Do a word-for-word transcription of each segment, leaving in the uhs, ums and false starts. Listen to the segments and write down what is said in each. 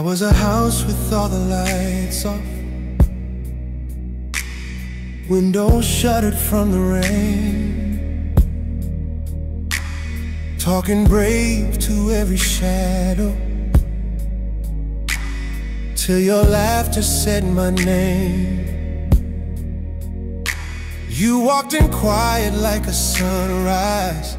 was a house with all the lights off, windows shuttered from the rain, talking brave to every shadow, till your laughter said my name. You walked in quiet like a sunrise,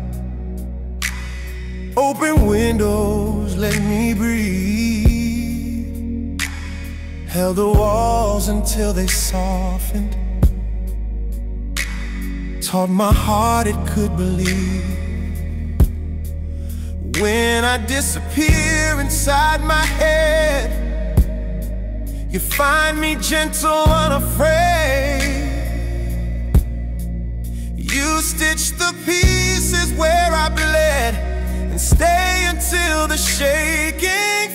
open windows, let me breathe, held the walls until they softened, taught my heart it could believe. When I disappear inside my head, you find me gentle, unafraid. You stitch the pieces where I bled, and stay until the shaking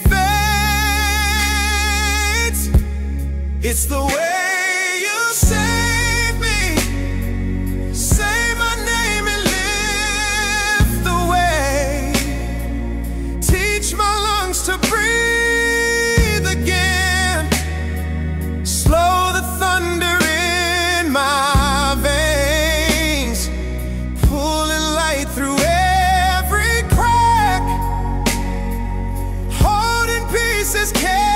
fades. It's the way you save me, say my name and lift the way, teach my lungs to breathe again, slow the thunder in my veins, pulling light through every crack, holding pieces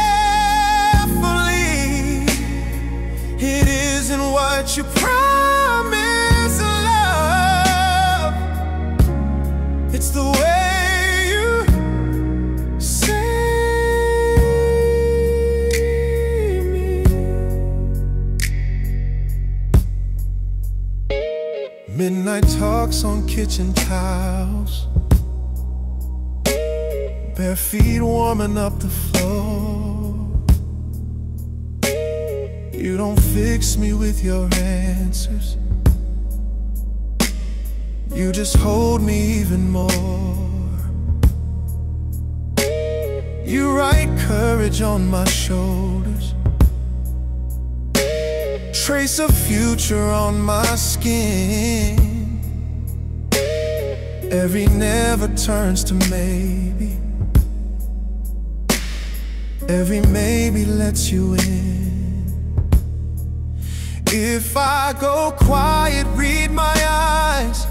carefully. It isn't what you promised, love, it's the way you save me. Midnight talks on kitchen tiles, bare feet warming up the floor. You don't fix me with your answers, you just hold me even more. You write courage on my shoulders, trace a future on my skin. Every never turns to maybe, every maybe lets you in. If I go quiet, read my eyes,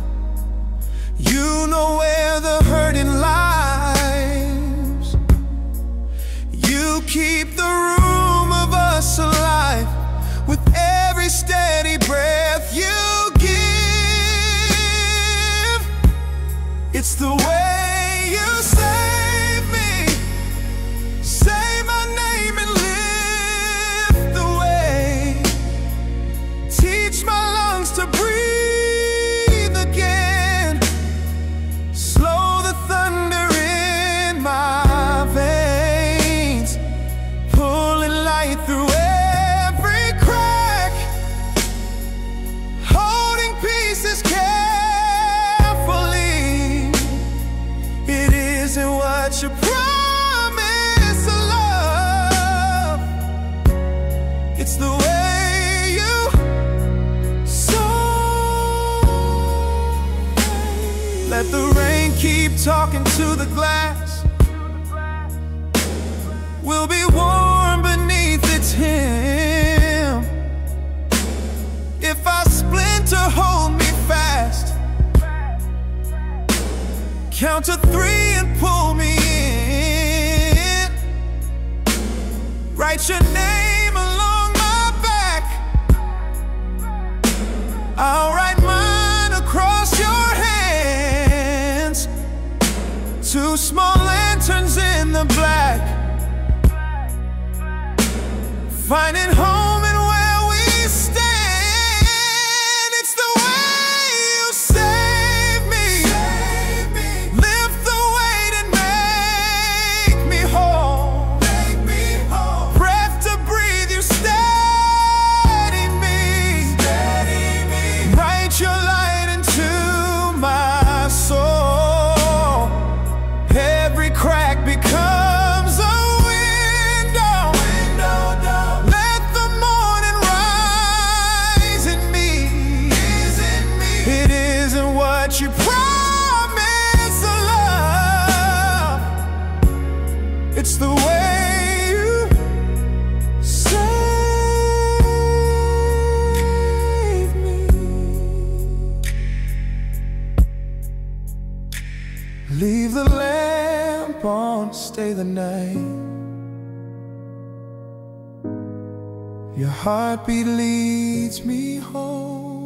you know where the hurting lies. You keep the room of us alive with every steady breath you give. It's the way you save me, say my name and lift the way, teach my lungs to breathe again, slow the thunder in my veins, pulling light through every crack, holding pieces carefully. It isn't what you promised, love, it's the way you save. Let the rain keep talking to the glass, we'll be warm beneath its hem. If I splinter, hold me fast, count to three and pull me in, write your name along my back, I'll write mine across your hands. Two small lanterns in the black, finding home in where we stand. It's the way you save me, save me. Lift the weight and make me whole, make me whole. Breath to breathe, you steady me, steady me. Write your light into my soul, every crack becomes a window, window down. Let the away the night. Your heartbeat leads me home.